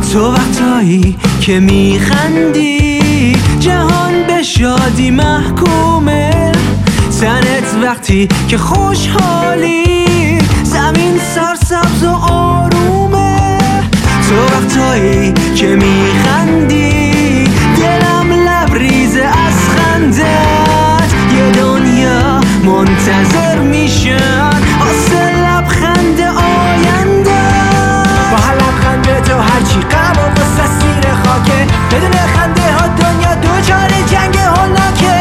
تو وقتایی که میخندی جهان به شادی محکومه، تنت وقتی که خوشحالی زمین سرسبز و آرومه. تو وقتایی که میخندی دلم لبریزه از خندت، یه دنیا منتظر میشن واسه لبخند آینده. با هر لبخنده تو هرچی غم و غصه سیر خاکه، بدون خنده ها دنیا دوچار جنگ هولناکه.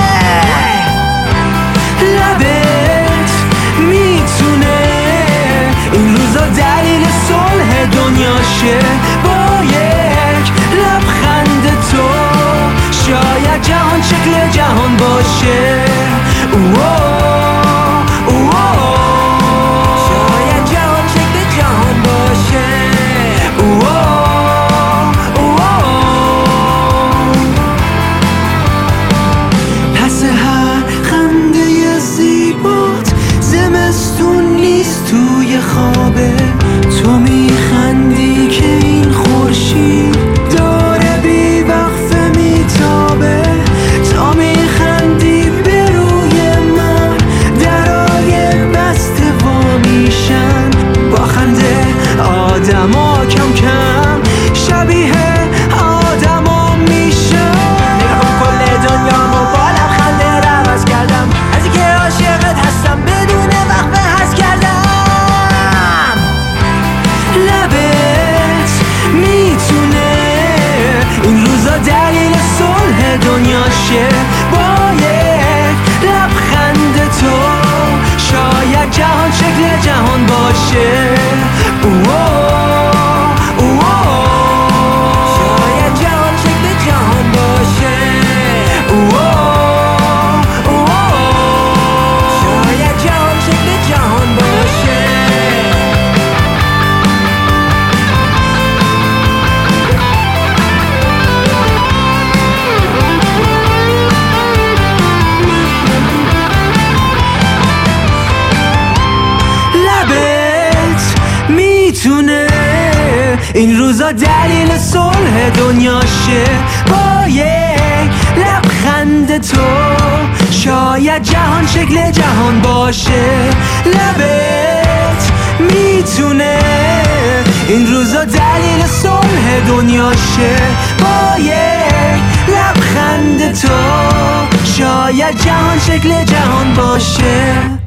لبت میتونه این روزا دلیل صلح دنیا شه، با یک لبخند تو شاید جهان شکل جهان باشه. شاید جهان شکل جهان باشه. پس هر خنده زیبات زمستون نیست توی خوابه، تو میخندی که این خورشید داره بی وقفه میتابه. تا میخندی به روی من درای بسته وا میشن، با خنده آدما کم کم شبیه آدما میشن. نگاه کل دنیامو با لبخنده عوض کردم، از اینکه عاشقت هستم بدون وقفه حس کردم. لبت میتونه این روزا دلیل صلح دنیا شه، با یک لبخند تو شاید جهان شکل جهان باشه. شاید جهان شکل جهان باشه. شاید جهان شکل جهان باشه. لبت میتونه این روزا دلیل صلح دنیا شه، با یک لبخند تو شاید جهان شکل جهان باشه. لبت میتونه این روزا دلیل صلح دنیا شه، با یک لبخند تو شاید جهان شکل جهان باشه.